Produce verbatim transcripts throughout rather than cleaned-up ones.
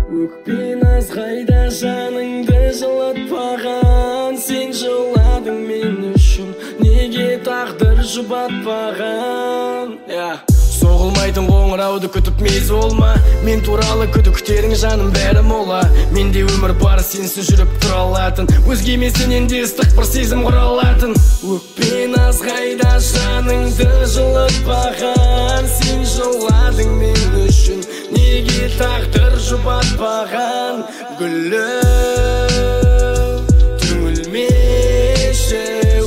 Өкпен азғайда жаныңды жылатпаған, сен жыладың мен үшін, неге тағдыр жұбатпаған? Соғылмайтын қоңырауды күтіп мез болма, мен туралы күдіктерің жаным бәрі мола. Менде өмір бар, сенсіз жүріп тұра алатын, өзгеме сенен де ыстық бір сезім құра алатын. Өкпен азғайда жаныңды жылатпаған, сен жыладың мен үшін, неге тағдыр жұбатпаған? Гүлім түңілмеші,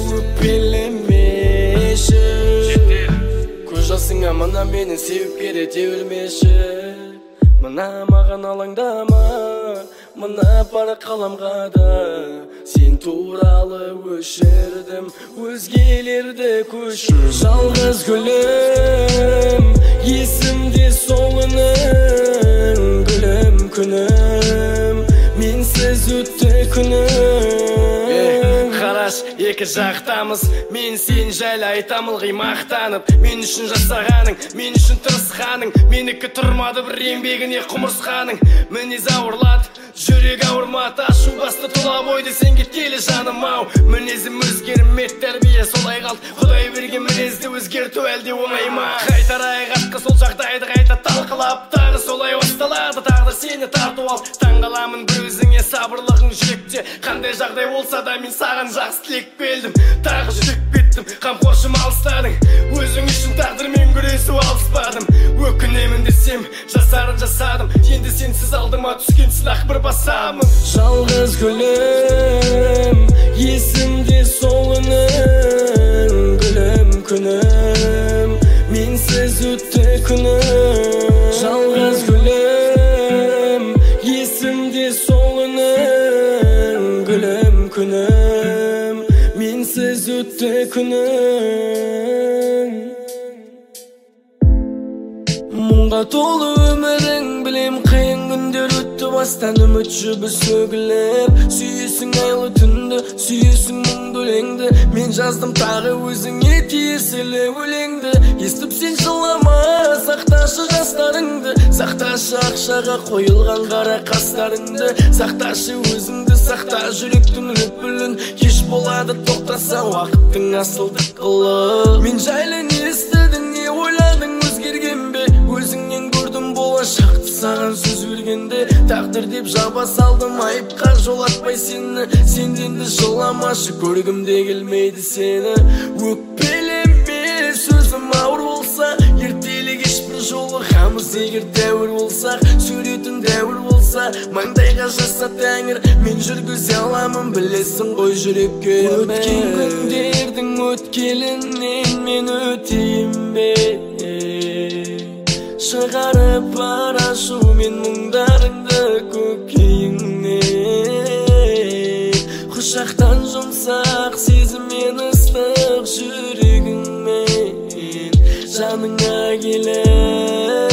өкпелемеші, көз жасыңа мына мені сеуіп керете өлмеші. Мына маған алаңдама, мына пара қаламға да сен туралы өшірдім, өзгелерді көшір. Жалғыз гүлім, есімде сол үнің, гүлім күнім, менсіз өтті күнім. Қараш, екі жақтамыз, мен сен жайлы айтамын ылғи мақтанып. Мен үшін жасағаның, мен үшін тырысқаның, менікі тұрмады бір еңбегіне құмырсқаның. Мінез ауырлады, жүрек ауырмады, ашу басты тұла бойды сен кеткелі жаным ау. Мінезім өзгермеді, тәрбие солай қалды, Құдай берген мінезді өзгерту әлде оңай ма? Қайтарайық атқа сол жағдайды қайта талқылап, тағы солай басталады, тағдыр сені тарту ал. Таңғаламын бір өзіңе сабырлығың жүректе, қандай жағдай болса да мен саған жақсы тілек белдім. Тағы жүрек беттім, қамқоршым алыстадың, өзің үшін тағдырмен күресу алыспадым. Өкінемін десем жасарын жасадым, енді сенсіз алдыма түскен сынақ бір басамын. Жалғыз гүлім, есімде сол үнің, гүлім күнім, менсіз өтті күнім. Жалғыз гүлім, есімде сол үнің, гүлім күнім, менсіз өтті күнім. Мұңға толы өмірің, білем қиын күндер өтті, бастан үмітші біз сөгіліп. Сүйесің айлы түнді, сүйесің мұңды өлеңді, мен жаздым тағы өзіңе тиесілі өлеңді. Естіп сен жылама, сақташы жастарыңды, сақташы ақшаға қойылған қара қастарыңды, сақташы өзіңді, сақта жүректің лүпілін. Кеш болады тоқтаса уақыттың асылдық қылып. Мен жайлы не естідің, не ойладың, өзгерген бе? Өзіңнен көрдім болашақты саған сөз бергенде, тағдыр деп жаба салдым, айыпқа жолатпай сені. Сенден де жыламашы, көргімде келмейді сені. Өкпелеме, сөзім ауыр болса, ертелі кеш бір жолығамыз. Егер дәуір болсақ, суретін дәуір болса, маңдайға жаса тәңір, мен жүргізе аламын, білесің ғой жүрекке. Өткен күндердің өткелінен мен өтейін бе? Шығарып арашу мен мұңдарыңды көкейіңнен, құшақтан жұмсақ сезіммен ыстық жүрегіңмен жаныңа келіп.